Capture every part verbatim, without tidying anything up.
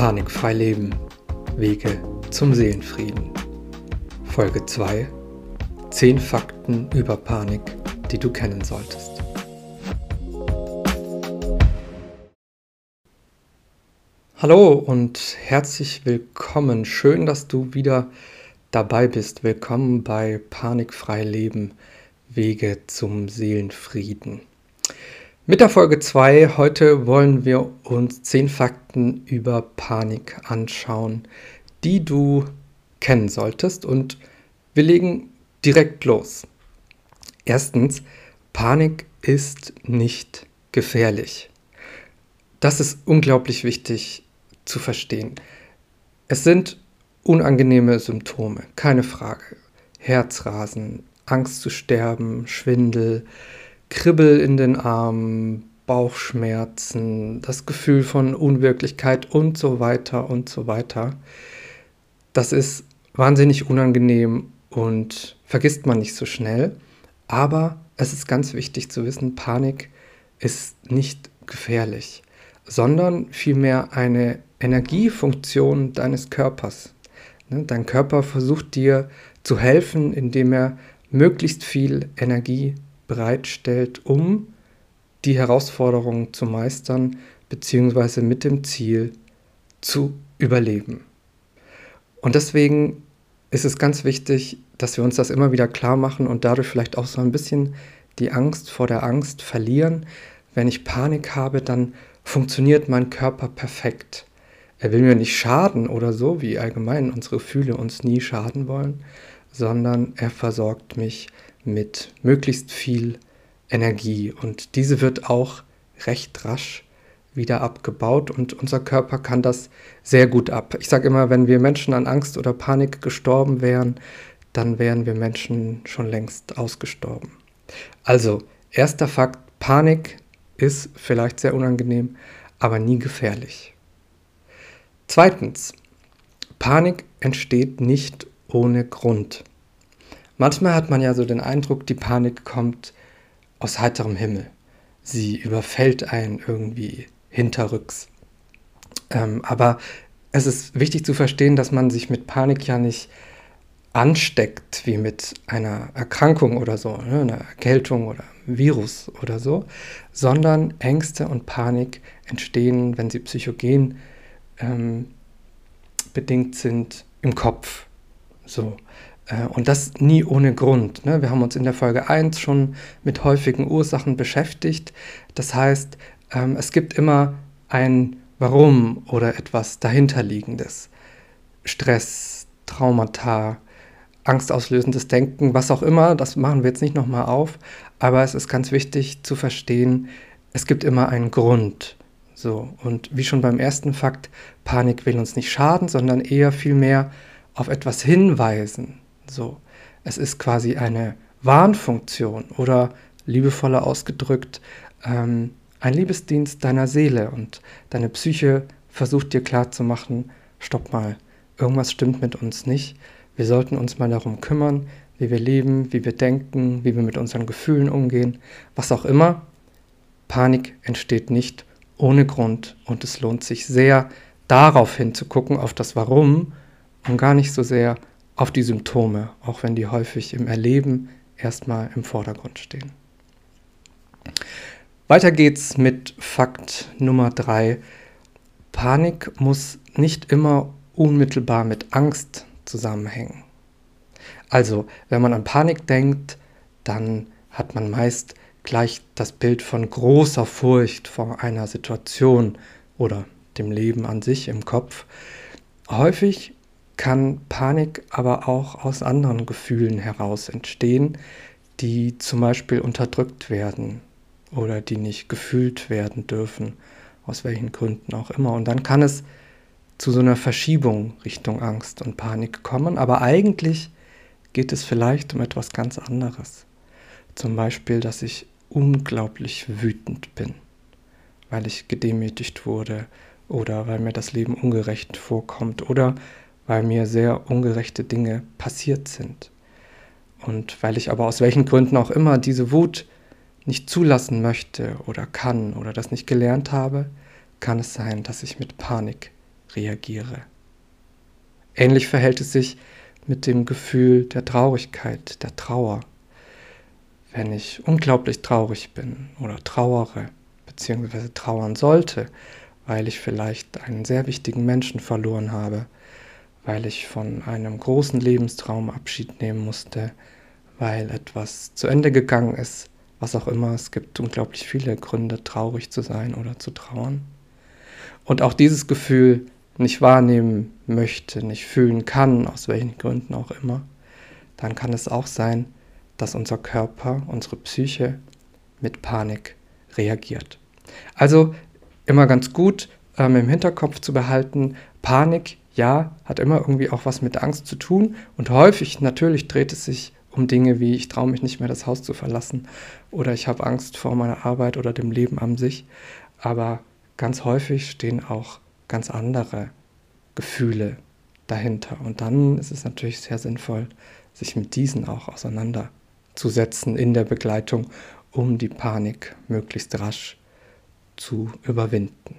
Panikfrei leben. Wege zum Seelenfrieden. Folge zwei. zehn Fakten über Panik, die du kennen solltest. Hallo und herzlich willkommen. Schön, dass du wieder dabei bist. Willkommen bei Panikfrei leben. Wege zum Seelenfrieden. Mit der Folge zwei heute wollen wir uns zehn Fakten über Panik anschauen, die du kennen solltest, und wir legen direkt los. Erstens, Panik ist nicht gefährlich. Das ist unglaublich wichtig zu verstehen. Es sind unangenehme Symptome, keine Frage. Herzrasen, Angst zu sterben, Schwindel, Kribbel in den Armen, Bauchschmerzen, das Gefühl von Unwirklichkeit und so weiter und so weiter. Das ist wahnsinnig unangenehm und vergisst man nicht so schnell. Aber es ist ganz wichtig zu wissen, Panik ist nicht gefährlich, sondern vielmehr eine Energiefunktion deines Körpers. Dein Körper versucht dir zu helfen, indem er möglichst viel Energie bereitstellt, um die Herausforderungen zu meistern, beziehungsweise mit dem Ziel zu überleben. Und deswegen ist es ganz wichtig, dass wir uns das immer wieder klar machen und dadurch vielleicht auch so ein bisschen die Angst vor der Angst verlieren. Wenn ich Panik habe, dann funktioniert mein Körper perfekt. Er will mir nicht schaden oder so, wie allgemein unsere Gefühle uns nie schaden wollen, sondern er versorgt mich mit möglichst viel Energie. Und diese wird auch recht rasch wieder abgebaut und unser Körper kann das sehr gut ab. Ich sage immer, wenn wir Menschen an Angst oder Panik gestorben wären, dann wären wir Menschen schon längst ausgestorben. Also, erster Fakt, Panik ist vielleicht sehr unangenehm, aber nie gefährlich. Zweitens, Panik entsteht nicht ohne Grund. Manchmal hat man ja so den Eindruck, die Panik kommt aus heiterem Himmel. Sie überfällt einen irgendwie hinterrücks. Ähm, aber es ist wichtig zu verstehen, dass man sich mit Panik ja nicht ansteckt wie mit einer Erkrankung oder so, ne, einer Erkältung oder einem Virus oder so, sondern Ängste und Panik entstehen, wenn sie psychogen ähm, bedingt sind, im Kopf. So. Und das nie ohne Grund. Ne? Wir haben uns in der Folge eins schon mit häufigen Ursachen beschäftigt. Das heißt, ähm, es gibt immer ein Warum oder etwas dahinterliegendes. Stress, Traumata, angstauslösendes Denken, was auch immer, das machen wir jetzt nicht nochmal auf. Aber es ist ganz wichtig zu verstehen, es gibt immer einen Grund. So. Und wie schon beim ersten Fakt, Panik will uns nicht schaden, sondern eher vielmehr auf etwas hinweisen. So, es ist quasi eine Warnfunktion oder liebevoller ausgedrückt ähm, ein Liebesdienst deiner Seele, und deine Psyche versucht dir klarzumachen, stopp mal, irgendwas stimmt mit uns nicht. Wir sollten uns mal darum kümmern, wie wir leben, wie wir denken, wie wir mit unseren Gefühlen umgehen, was auch immer. Panik entsteht nicht ohne Grund und es lohnt sich sehr, darauf hinzugucken, auf das Warum und gar nicht so sehr auf die Symptome, auch wenn die häufig im Erleben erstmal im Vordergrund stehen. Weiter geht's mit Fakt Nummer drei. Panik muss nicht immer unmittelbar mit Angst zusammenhängen. Also, wenn man an Panik denkt, dann hat man meist gleich das Bild von großer Furcht vor einer Situation oder dem Leben an sich im Kopf. Häufig kann Panik aber auch aus anderen Gefühlen heraus entstehen, die zum Beispiel unterdrückt werden oder die nicht gefühlt werden dürfen, aus welchen Gründen auch immer. Und dann kann es zu so einer Verschiebung Richtung Angst und Panik kommen, aber eigentlich geht es vielleicht um etwas ganz anderes. Zum Beispiel, dass ich unglaublich wütend bin, weil ich gedemütigt wurde oder weil mir das Leben ungerecht vorkommt oder weil mir sehr ungerechte Dinge passiert sind. Und weil ich aber aus welchen Gründen auch immer diese Wut nicht zulassen möchte oder kann oder das nicht gelernt habe, kann es sein, dass ich mit Panik reagiere. Ähnlich verhält es sich mit dem Gefühl der Traurigkeit, der Trauer. Wenn ich unglaublich traurig bin oder trauere, beziehungsweise trauern sollte, weil ich vielleicht einen sehr wichtigen Menschen verloren habe, weil ich von einem großen Lebenstraum Abschied nehmen musste, weil etwas zu Ende gegangen ist, was auch immer. Es gibt unglaublich viele Gründe, traurig zu sein oder zu trauern. Und auch dieses Gefühl nicht wahrnehmen möchte, nicht fühlen kann, aus welchen Gründen auch immer, dann kann es auch sein, dass unser Körper, unsere Psyche mit Panik reagiert. Also immer ganz gut ähm, im Hinterkopf zu behalten, Panik, ja, hat immer irgendwie auch was mit Angst zu tun und häufig natürlich dreht es sich um Dinge wie, ich traue mich nicht mehr das Haus zu verlassen oder ich habe Angst vor meiner Arbeit oder dem Leben an sich, aber ganz häufig stehen auch ganz andere Gefühle dahinter und dann ist es natürlich sehr sinnvoll, sich mit diesen auch auseinanderzusetzen in der Begleitung, um die Panik möglichst rasch zu überwinden.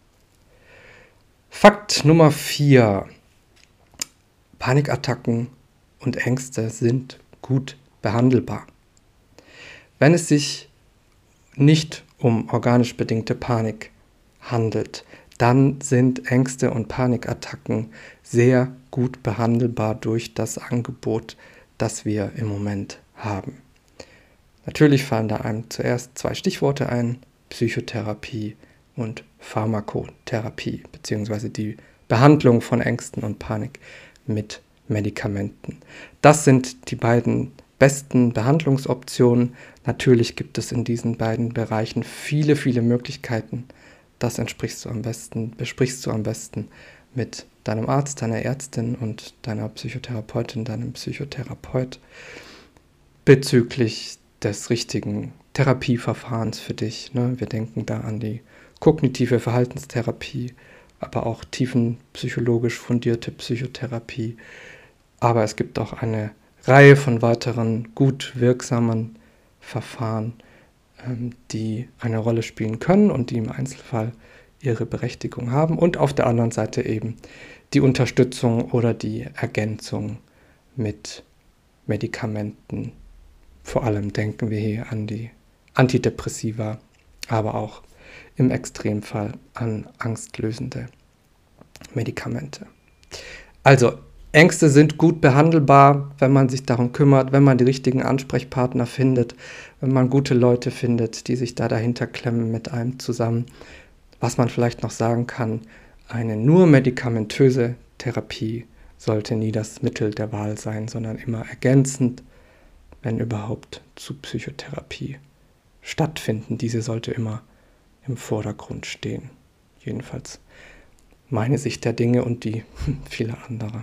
Fakt Nummer vier. Panikattacken und Ängste sind gut behandelbar. Wenn es sich nicht um organisch bedingte Panik handelt, dann sind Ängste und Panikattacken sehr gut behandelbar durch das Angebot, das wir im Moment haben. Natürlich fallen da einem zuerst zwei Stichworte ein, Psychotherapie und Pharmakotherapie, beziehungsweise die Behandlung von Ängsten und Panik mit Medikamenten. Das sind die beiden besten Behandlungsoptionen. Natürlich gibt es in diesen beiden Bereichen viele, viele Möglichkeiten. Das entsprichst du am besten, besprichst du am besten mit deinem Arzt, deiner Ärztin und deiner Psychotherapeutin, deinem Psychotherapeut bezüglich des richtigen Therapieverfahrens für dich. Ne? Wir denken da an die kognitive Verhaltenstherapie, aber auch tiefenpsychologisch fundierte Psychotherapie. Aber es gibt auch eine Reihe von weiteren gut wirksamen Verfahren, ähm, die eine Rolle spielen können und die im Einzelfall ihre Berechtigung haben. Und auf der anderen Seite eben die Unterstützung oder die Ergänzung mit Medikamenten. Vor allem denken wir hier an die Antidepressiva, aber auch im Extremfall an angstlösende Medikamente. Also Ängste sind gut behandelbar, wenn man sich darum kümmert, wenn man die richtigen Ansprechpartner findet, wenn man gute Leute findet, die sich da dahinter klemmen mit einem zusammen. Was man vielleicht noch sagen kann, eine nur medikamentöse Therapie sollte nie das Mittel der Wahl sein, sondern immer ergänzend, wenn überhaupt, zu Psychotherapie stattfinden. Diese sollte immer im Vordergrund stehen. Jedenfalls meine Sicht der Dinge und die vieler anderer.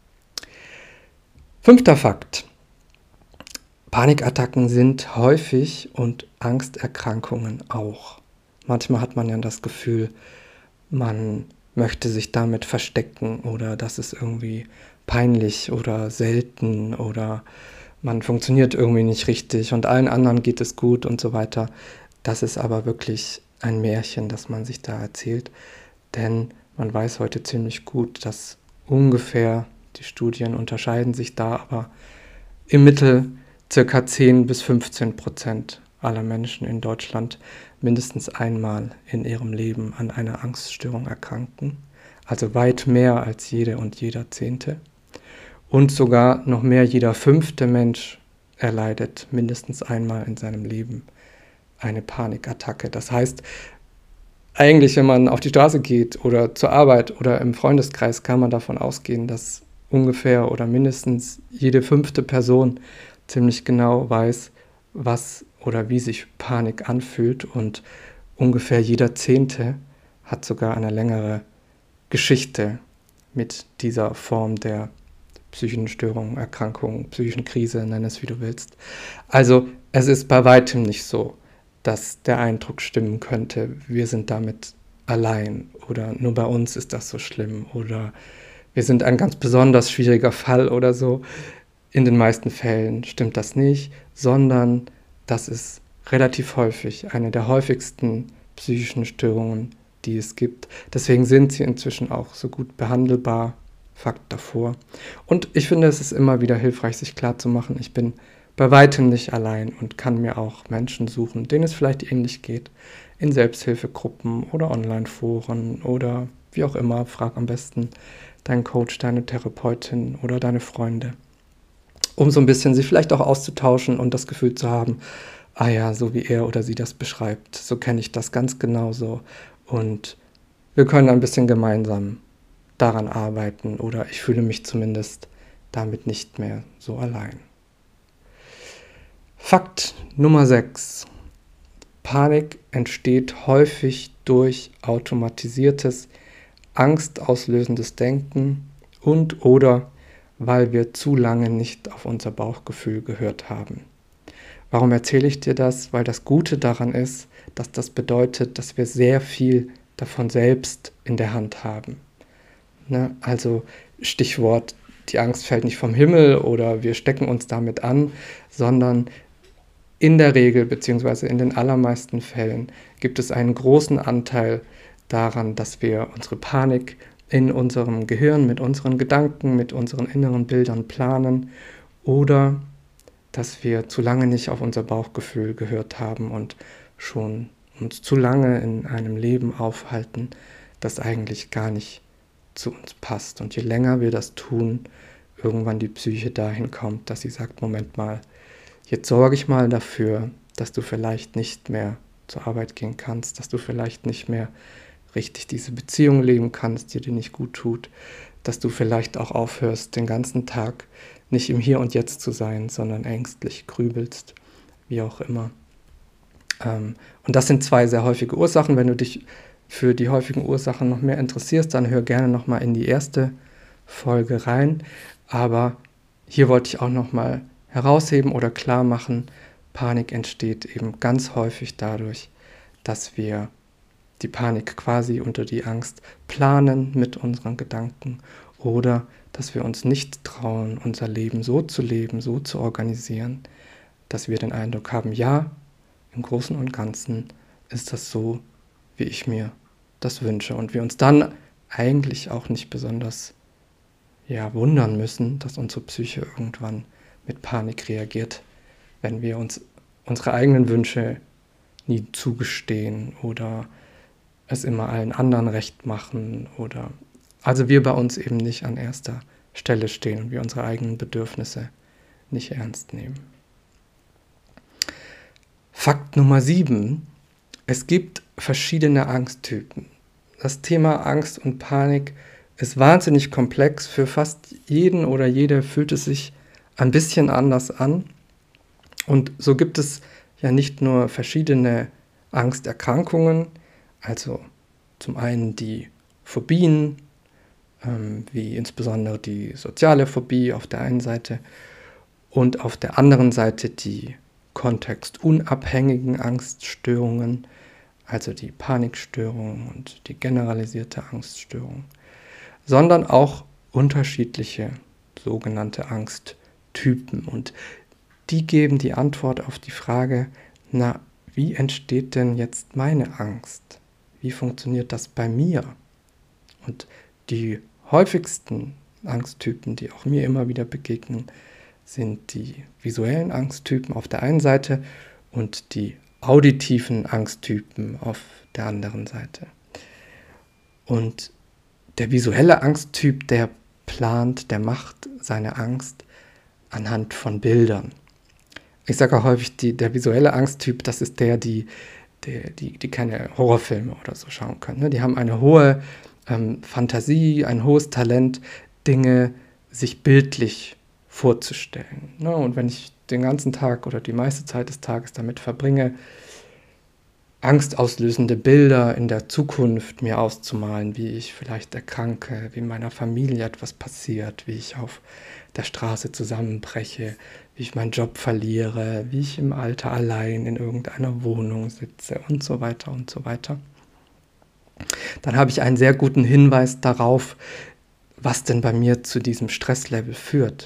Fünfter Fakt. Panikattacken sind häufig und Angsterkrankungen auch. Manchmal hat man ja das Gefühl, man möchte sich damit verstecken oder das ist irgendwie peinlich oder selten oder man funktioniert irgendwie nicht richtig und allen anderen geht es gut und so weiter. Das ist aber wirklich ein Märchen, das man sich da erzählt, denn man weiß heute ziemlich gut, dass ungefähr, die Studien unterscheiden sich da, aber im Mittel circa zehn bis fünfzehn Prozent aller Menschen in Deutschland mindestens einmal in ihrem Leben an einer Angststörung erkranken, also weit mehr als jede und jeder Zehnte. Und sogar noch mehr jeder fünfte Mensch erleidet mindestens einmal in seinem Leben eine Panikattacke. Das heißt, eigentlich, wenn man auf die Straße geht oder zur Arbeit oder im Freundeskreis, kann man davon ausgehen, dass ungefähr oder mindestens jede fünfte Person ziemlich genau weiß, was oder wie sich Panik anfühlt und ungefähr jeder Zehnte hat sogar eine längere Geschichte mit dieser Form der psychischen Störung, Erkrankung, psychischen Krise, nenn es wie du willst. Also es ist bei weitem nicht so, dass der Eindruck stimmen könnte, wir sind damit allein oder nur bei uns ist das so schlimm oder wir sind ein ganz besonders schwieriger Fall oder so. In den meisten Fällen stimmt das nicht, sondern das ist relativ häufig eine der häufigsten psychischen Störungen die es gibt. Deswegen sind sie inzwischen auch so gut behandelbar, Fakt davor. Und ich finde, es ist immer wieder hilfreich, sich klarzumachen, ich bin bei weitem nicht allein und kann mir auch Menschen suchen, denen es vielleicht ähnlich geht, in Selbsthilfegruppen oder Online-Foren oder wie auch immer. Frag am besten deinen Coach, deine Therapeutin oder deine Freunde, um so ein bisschen sich vielleicht auch auszutauschen und das Gefühl zu haben, ah ja, so wie er oder sie das beschreibt, so kenne ich das ganz genauso und wir können ein bisschen gemeinsam daran arbeiten oder ich fühle mich zumindest damit nicht mehr so allein. Fakt Nummer sechs. Panik entsteht häufig durch automatisiertes, angstauslösendes Denken und oder weil wir zu lange nicht auf unser Bauchgefühl gehört haben. Warum erzähle ich dir das? Weil das Gute daran ist, dass das bedeutet, dass wir sehr viel davon selbst in der Hand haben. Ne? Also Stichwort, die Angst fällt nicht vom Himmel oder wir stecken uns damit an, sondern in der Regel bzw. in den allermeisten Fällen gibt es einen großen Anteil daran, dass wir unsere Panik in unserem Gehirn mit unseren Gedanken, mit unseren inneren Bildern planen oder dass wir zu lange nicht auf unser Bauchgefühl gehört haben und schon uns zu lange in einem Leben aufhalten, das eigentlich gar nicht zu uns passt. Und je länger wir das tun, irgendwann die Psyche dahin kommt, dass sie sagt, Moment mal, jetzt sorge ich mal dafür, dass du vielleicht nicht mehr zur Arbeit gehen kannst, dass du vielleicht nicht mehr richtig diese Beziehung leben kannst, die dir nicht gut tut, dass du vielleicht auch aufhörst, den ganzen Tag nicht im Hier und Jetzt zu sein, sondern ängstlich grübelst, wie auch immer. Ähm, und das sind zwei sehr häufige Ursachen. Wenn du dich für die häufigen Ursachen noch mehr interessierst, dann hör gerne nochmal in die erste Folge rein. Aber hier wollte ich auch nochmal herausheben oder klar machen, Panik entsteht eben ganz häufig dadurch, dass wir die Panik quasi unter die Angst planen mit unseren Gedanken oder dass wir uns nicht trauen, unser Leben so zu leben, so zu organisieren, dass wir den Eindruck haben, ja, im Großen und Ganzen ist das so, wie ich mir das wünsche. Und wir uns dann eigentlich auch nicht besonders ja, wundern müssen, dass unsere Psyche irgendwann mit Panik reagiert, wenn wir uns unsere eigenen Wünsche nie zugestehen oder es immer allen anderen recht machen oder also wir bei uns eben nicht an erster Stelle stehen und wir unsere eigenen Bedürfnisse nicht ernst nehmen. Fakt Nummer sieben. Es gibt verschiedene Angsttypen. Das Thema Angst und Panik ist wahnsinnig komplex. Für fast jeden oder jede fühlt es sich ein bisschen anders an. Und so gibt es ja nicht nur verschiedene Angsterkrankungen, also zum einen die Phobien, ähm, wie insbesondere die soziale Phobie auf der einen Seite und auf der anderen Seite die kontextunabhängigen Angststörungen, also die Panikstörung und die generalisierte Angststörung, sondern auch unterschiedliche sogenannte Angsttypen. Und die geben die Antwort auf die Frage, na, wie entsteht denn jetzt meine Angst? Wie funktioniert das bei mir? Und die häufigsten Angsttypen, die auch mir immer wieder begegnen, sind die visuellen Angsttypen auf der einen Seite und die auditiven Angsttypen auf der anderen Seite. Und der visuelle Angsttyp, der plant, der macht seine Angst anhand von Bildern. Ich sage auch häufig, die, der visuelle Angsttyp, das ist der, die, der, die, die keine Horrorfilme oder so schauen können. Ne? Die haben eine hohe ähm, Fantasie, ein hohes Talent, Dinge sich bildlich vorzustellen. Ne? Und wenn ich den ganzen Tag oder die meiste Zeit des Tages damit verbringe, angstauslösende Bilder in der Zukunft mir auszumalen, wie ich vielleicht erkranke, wie meiner Familie etwas passiert, wie ich auf der Straße zusammenbreche, wie ich meinen Job verliere, wie ich im Alter allein in irgendeiner Wohnung sitze und so weiter und so weiter. Dann habe ich einen sehr guten Hinweis darauf, was denn bei mir zu diesem Stresslevel führt.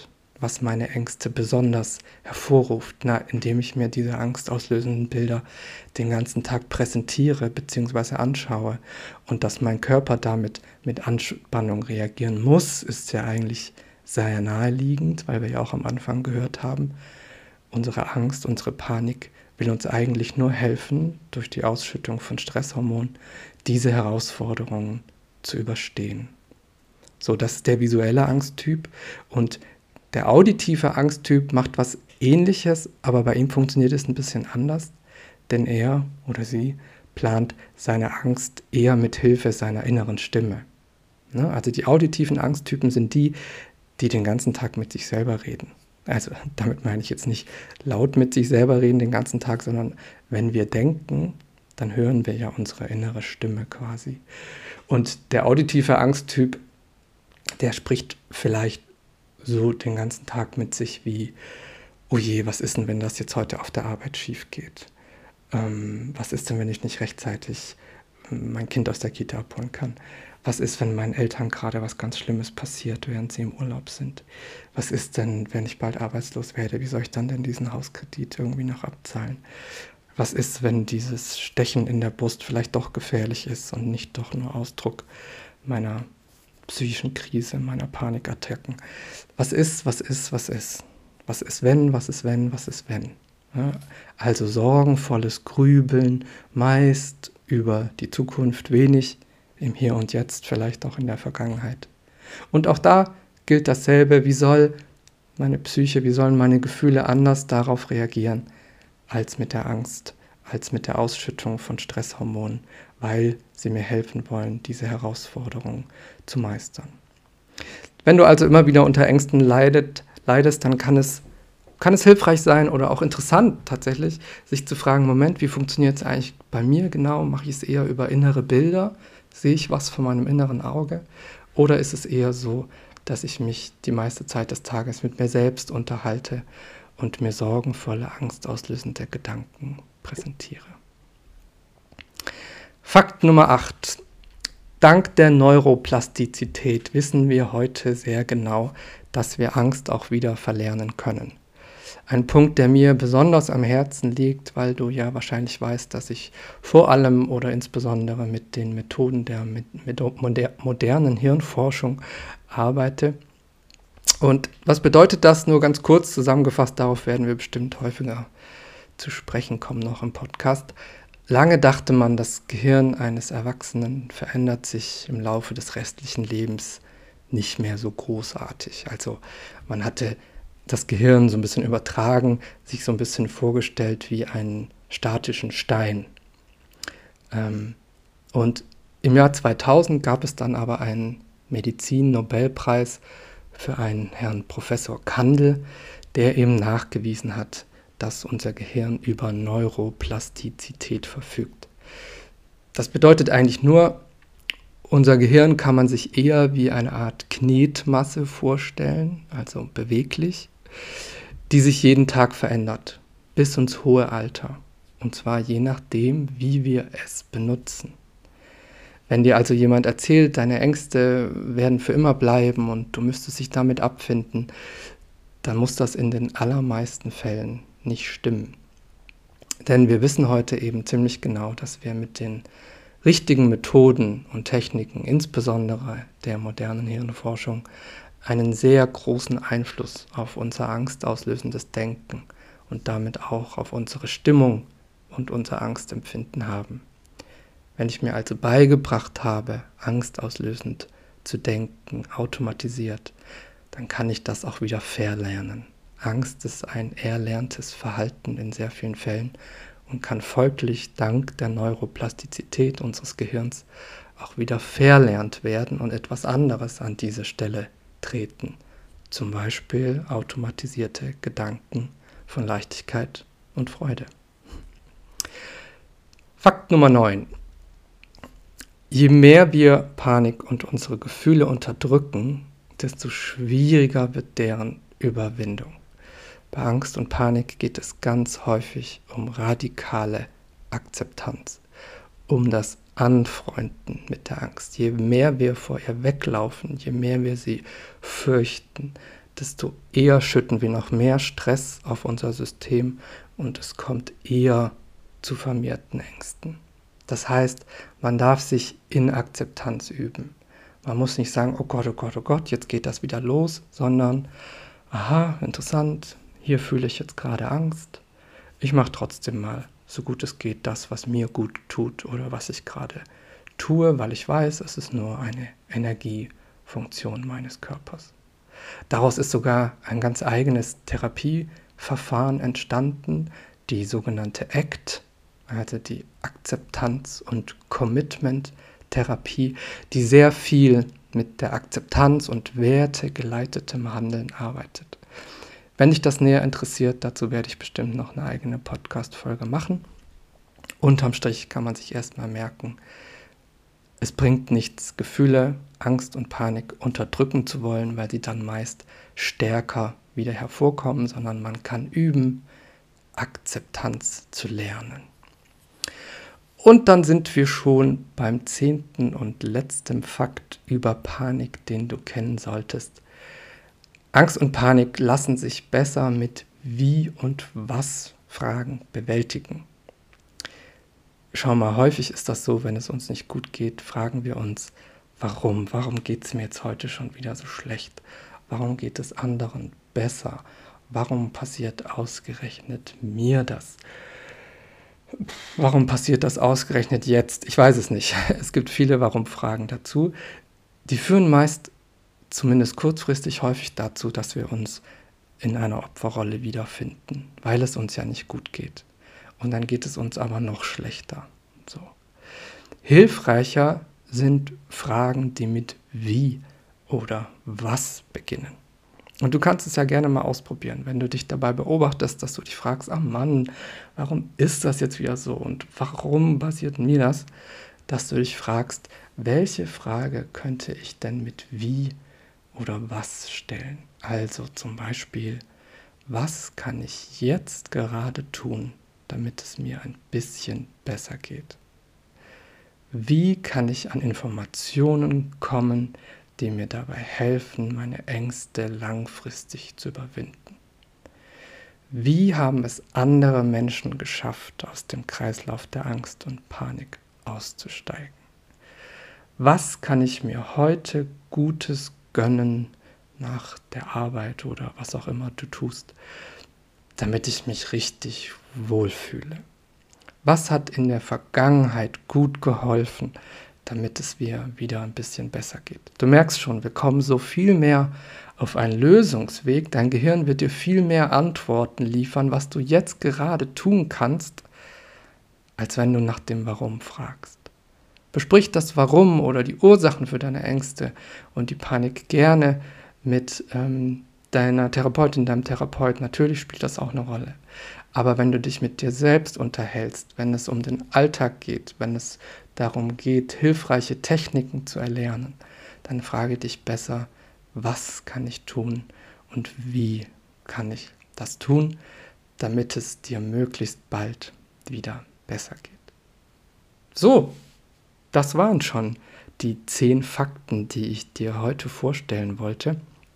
was meine Ängste besonders hervorruft? Na, indem ich mir diese angstauslösenden Bilder den ganzen Tag präsentiere bzw. anschaue und dass mein Körper damit mit Anspannung reagieren muss, ist ja eigentlich sehr naheliegend, weil wir ja auch am Anfang gehört haben, unsere Angst, unsere Panik will uns eigentlich nur helfen, durch die Ausschüttung von Stresshormonen diese Herausforderungen zu überstehen. So, das ist der visuelle Angsttyp, und der auditive Angsttyp macht was Ähnliches, aber bei ihm funktioniert es ein bisschen anders, denn er oder sie plant seine Angst eher mit Hilfe seiner inneren Stimme. Ne? Also die auditiven Angsttypen sind die, die den ganzen Tag mit sich selber reden. Also damit meine ich jetzt nicht laut mit sich selber reden den ganzen Tag, sondern wenn wir denken, dann hören wir ja unsere innere Stimme quasi. Und der auditive Angsttyp, der spricht vielleicht so den ganzen Tag mit sich wie, oh je, was ist denn, wenn das jetzt heute auf der Arbeit schief geht? Ähm, was ist denn, wenn ich nicht rechtzeitig mein Kind aus der Kita abholen kann? Was ist, wenn meinen Eltern gerade was ganz Schlimmes passiert, während sie im Urlaub sind? Was ist denn, wenn ich bald arbeitslos werde? Wie soll ich dann denn diesen Hauskredit irgendwie noch abzahlen? Was ist, wenn dieses Stechen in der Brust vielleicht doch gefährlich ist und nicht doch nur Ausdruck meiner psychischen Krise, meiner Panikattacken? Was ist, was ist, was ist? Was ist, wenn, was ist, wenn, was ist, wenn? Ja, also sorgenvolles Grübeln, meist über die Zukunft, wenig im Hier und Jetzt, vielleicht auch in der Vergangenheit. Und auch da gilt dasselbe, wie soll meine Psyche, wie sollen meine Gefühle anders darauf reagieren, als mit der Angst, als mit der Ausschüttung von Stresshormonen, weil sie mir helfen wollen, diese Herausforderungen zu meistern. Wenn du also immer wieder unter Ängsten leidet, leidest, dann kann es, kann es hilfreich sein oder auch interessant tatsächlich, sich zu fragen, Moment, wie funktioniert es eigentlich bei mir genau? Mache ich es eher über innere Bilder? Sehe ich was von meinem inneren Auge? Oder ist es eher so, dass ich mich die meiste Zeit des Tages mit mir selbst unterhalte und mir sorgenvolle, angstauslösende Gedanken präsentiere? Fakt Nummer acht. Dank der Neuroplastizität wissen wir heute sehr genau, dass wir Angst auch wieder verlernen können. Ein Punkt, der mir besonders am Herzen liegt, weil du ja wahrscheinlich weißt, dass ich vor allem oder insbesondere mit den Methoden der mit, mit modernen Hirnforschung arbeite. Und was bedeutet das? Nur ganz kurz zusammengefasst, darauf werden wir bestimmt häufiger zu sprechen kommen noch im Podcast. Lange dachte man, das Gehirn eines Erwachsenen verändert sich im Laufe des restlichen Lebens nicht mehr so großartig. Also man hatte das Gehirn so ein bisschen übertragen, sich so ein bisschen vorgestellt wie einen statischen Stein. Ähm, und im Jahr zweitausend gab es dann aber einen Medizin-Nobelpreis für einen Herrn Professor Kandel, der eben nachgewiesen hat, dass unser Gehirn über Neuroplastizität verfügt. Das bedeutet eigentlich nur, unser Gehirn kann man sich eher wie eine Art Knetmasse vorstellen, also beweglich, die sich jeden Tag verändert, bis ins hohe Alter. Und zwar je nachdem, wie wir es benutzen. Wenn dir also jemand erzählt, deine Ängste werden für immer bleiben und du müsstest dich damit abfinden, dann muss das in den allermeisten Fällen nicht stimmen. Denn wir wissen heute eben ziemlich genau, dass wir mit den richtigen Methoden und Techniken, insbesondere der modernen Hirnforschung, einen sehr großen Einfluss auf unser angstauslösendes Denken und damit auch auf unsere Stimmung und unser Angstempfinden haben. Wenn ich mir also beigebracht habe, angstauslösend zu denken, automatisiert, dann kann ich das auch wieder verlernen. Angst ist ein erlerntes Verhalten in sehr vielen Fällen und kann folglich dank der Neuroplastizität unseres Gehirns auch wieder verlernt werden und etwas anderes an diese Stelle treten. Zum Beispiel automatisierte Gedanken von Leichtigkeit und Freude. Fakt Nummer neun. Je mehr wir Panik und unsere Gefühle unterdrücken, desto schwieriger wird deren Überwindung. Bei Angst und Panik geht es ganz häufig um radikale Akzeptanz, um das Anfreunden mit der Angst. Je mehr wir vor ihr weglaufen, je mehr wir sie fürchten, desto eher schütten wir noch mehr Stress auf unser System und es kommt eher zu vermehrten Ängsten. Das heißt, man darf sich in Akzeptanz üben. Man muss nicht sagen, oh Gott, oh Gott, oh Gott, jetzt geht das wieder los, sondern, aha, interessant, hier fühle ich jetzt gerade Angst. Ich mache trotzdem mal, so gut es geht, das, was mir gut tut oder was ich gerade tue, weil ich weiß, es ist nur eine Energiefunktion meines Körpers. Daraus ist sogar ein ganz eigenes Therapieverfahren entstanden, die sogenannte A C T, also die Akzeptanz- und Commitment-Therapie, die sehr viel mit der Akzeptanz und wertegeleitetem Handeln arbeitet. Wenn dich das näher interessiert, dazu werde ich bestimmt noch eine eigene Podcast-Folge machen. Unterm Strich kann man sich erstmal merken, es bringt nichts, Gefühle, Angst und Panik unterdrücken zu wollen, weil sie dann meist stärker wieder hervorkommen, sondern man kann üben, Akzeptanz zu lernen. Und dann sind wir schon beim zehnten und letzten Fakt über Panik, den du kennen solltest. Angst und Panik lassen sich besser mit Wie- und Was-Fragen bewältigen. Schau mal, häufig ist das so, wenn es uns nicht gut geht, fragen wir uns, warum? Warum geht es mir jetzt heute schon wieder so schlecht? Warum geht es anderen besser? Warum passiert ausgerechnet mir das? Warum passiert das ausgerechnet jetzt? Ich weiß es nicht. Es gibt viele Warum-Fragen dazu. Die führen meist, zumindest kurzfristig, häufig dazu, dass wir uns in einer Opferrolle wiederfinden, weil es uns ja nicht gut geht. Und dann geht es uns aber noch schlechter. So. Hilfreicher sind Fragen, die mit Wie oder Was beginnen. Und du kannst es ja gerne mal ausprobieren, wenn du dich dabei beobachtest, dass du dich fragst, ach Mann, warum ist das jetzt wieder so und warum passiert mir das? Dass du dich fragst, welche Frage könnte ich denn mit Wie oder Was stellen? Also zum Beispiel, was kann ich jetzt gerade tun, damit es mir ein bisschen besser geht? Wie kann ich an Informationen kommen, die mir dabei helfen, meine Ängste langfristig zu überwinden? Wie haben es andere Menschen geschafft, aus dem Kreislauf der Angst und Panik auszusteigen? Was kann ich mir heute Gutes gönnen nach der Arbeit oder was auch immer du tust, damit ich mich richtig wohlfühle? Was hat in der Vergangenheit gut geholfen, damit es mir wieder ein bisschen besser geht? Du merkst schon, wir kommen so viel mehr auf einen Lösungsweg. Dein Gehirn wird dir viel mehr Antworten liefern, was du jetzt gerade tun kannst, als wenn du nach dem Warum fragst. Besprich das Warum oder die Ursachen für deine Ängste und die Panik gerne mit ähm, deiner Therapeutin, deinem Therapeut. Natürlich spielt das auch eine Rolle. Aber wenn du dich mit dir selbst unterhältst, wenn es um den Alltag geht, wenn es darum geht, hilfreiche Techniken zu erlernen, dann frage dich besser, was kann ich tun und wie kann ich das tun, damit es dir möglichst bald wieder besser geht. So, das waren schon die zehn Fakten, die ich dir heute vorstellen wollte.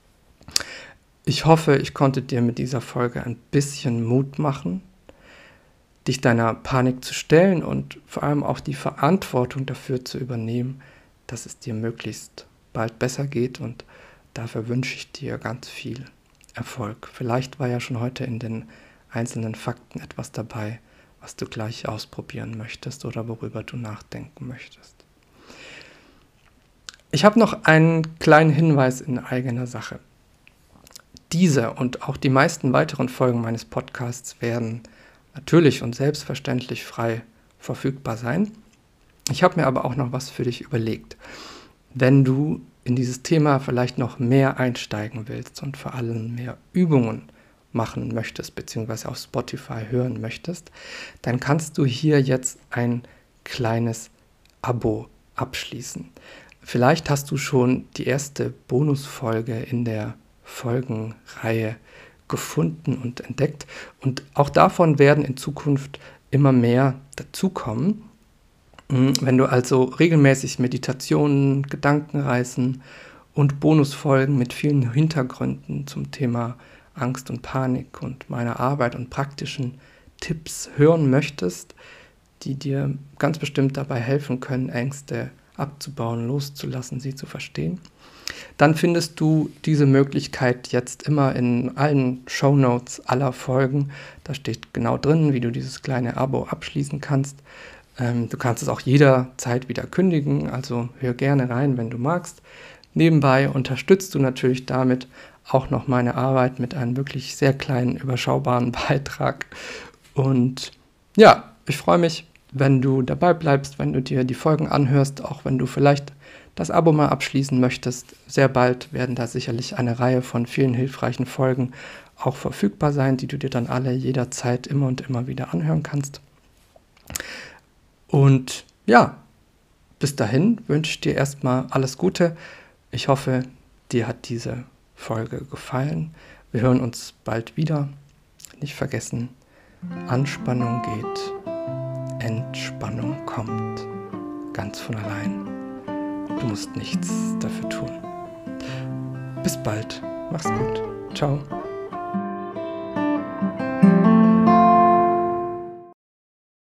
Ich hoffe, ich konnte dir mit dieser Folge ein bisschen Mut machen, dich deiner Panik zu stellen und vor allem auch die Verantwortung dafür zu übernehmen, dass es dir möglichst bald besser geht, und dafür wünsche ich dir ganz viel Erfolg. Vielleicht war ja schon heute in den einzelnen Fakten etwas dabei, was du gleich ausprobieren möchtest oder worüber du nachdenken möchtest. Ich habe noch einen kleinen Hinweis in eigener Sache. Diese und auch die meisten weiteren Folgen meines Podcasts werden natürlich und selbstverständlich frei verfügbar sein. Ich habe mir aber auch noch was für dich überlegt. Wenn du in dieses Thema vielleicht noch mehr einsteigen willst und vor allem mehr Übungen machen möchtest, beziehungsweise auf Spotify hören möchtest, dann kannst du hier jetzt ein kleines Abo abschließen. Vielleicht hast du schon die erste Bonusfolge in der Folgenreihe gefunden und entdeckt, und auch davon werden in Zukunft immer mehr dazukommen. Wenn du also regelmäßig Meditationen, Gedankenreisen und Bonusfolgen mit vielen Hintergründen zum Thema Angst und Panik und meiner Arbeit und praktischen Tipps hören möchtest, die dir ganz bestimmt dabei helfen können, Ängste abzubauen, loszulassen, sie zu verstehen, dann findest du diese Möglichkeit jetzt immer in allen Shownotes aller Folgen. Da steht genau drin, wie du dieses kleine Abo abschließen kannst. Ähm, du kannst es auch jederzeit wieder kündigen, also hör gerne rein, wenn du magst. Nebenbei unterstützt du natürlich damit auch noch meine Arbeit mit einem wirklich sehr kleinen, überschaubaren Beitrag. Und ja, ich freue mich, wenn du dabei bleibst, wenn du dir die Folgen anhörst, auch wenn du vielleicht das Abo mal abschließen möchtest. Sehr bald werden da sicherlich eine Reihe von vielen hilfreichen Folgen auch verfügbar sein, die du dir dann alle jederzeit immer und immer wieder anhören kannst. Und ja, bis dahin wünsche ich dir erstmal alles Gute. Ich hoffe, dir hat diese Folge gefallen. Wir hören uns bald wieder. Nicht vergessen, Anspannung geht, Entspannung kommt, ganz von allein. Du musst nichts dafür tun. Bis bald. Mach's gut. Ciao.